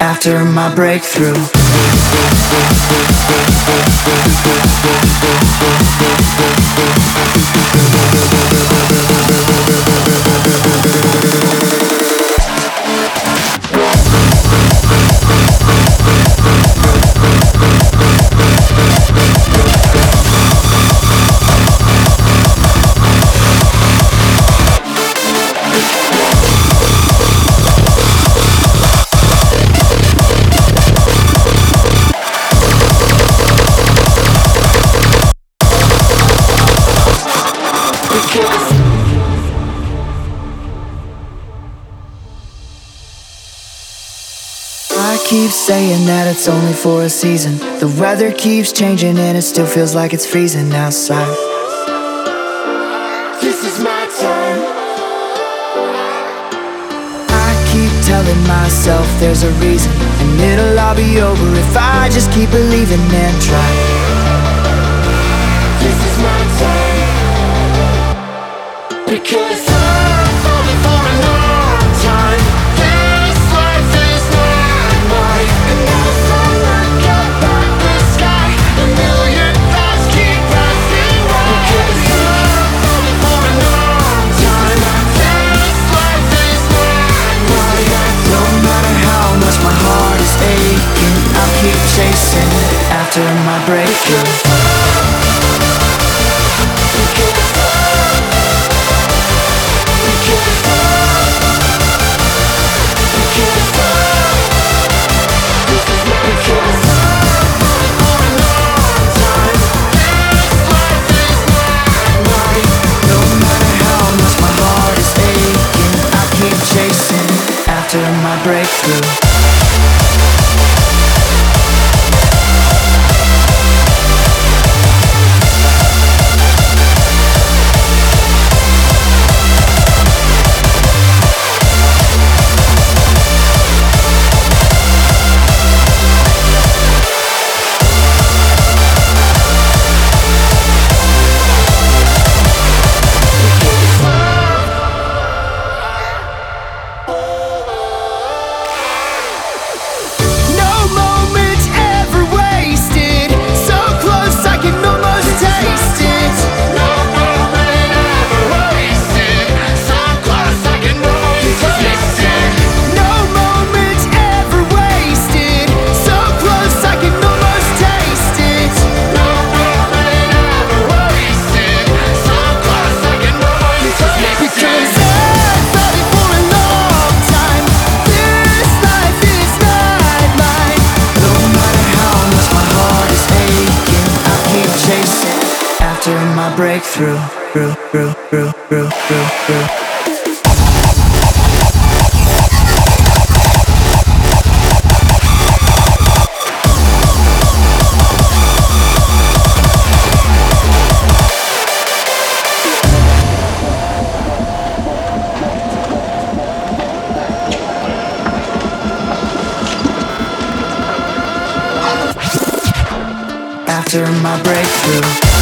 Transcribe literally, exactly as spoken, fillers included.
after my breakthrough. I keep saying that it's only for a season. The weather keeps changing and it still feels like it's freezing outside. This is my time. I keep telling myself there's a reason, and it'll all be over if I just keep believing and try. This is my time. Because I'm falling for a long time. This life is not mine. And as I look up at the sky, a million thoughts keep passing by. Because I'm falling for a long time. This life is not mine. No matter how much my heart is aching, I'll keep chasing after my breakthrough. After my breakthrough. After my breakthrough, through, through, through, through, through, through. After my breakthrough.